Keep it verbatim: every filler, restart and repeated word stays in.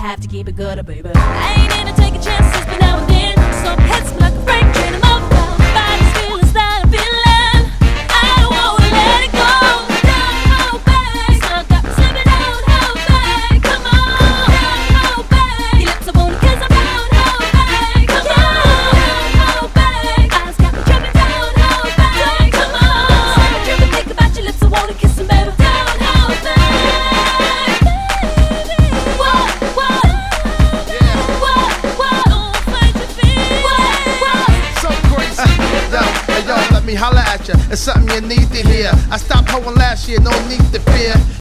have to keep it good, baby. I ain't into taking chances, but now and then some hits me like a freight train. I'm up down by these feelings that I'm feeling. I don't wanna let it go. Don't hold back. Still got me slipping out, hold back. Come on, don't hold back. Your lips I wanna kiss, I'm down, hold back. Come on, don't hold back. Eyes got me tripping down, hold back. Come on, I'm tripping, think about your lips, I wanna kiss them, baby. Down, hold back. Me holla at ya, it's something you need to hear. I stopped hoeing last year, no need to fear.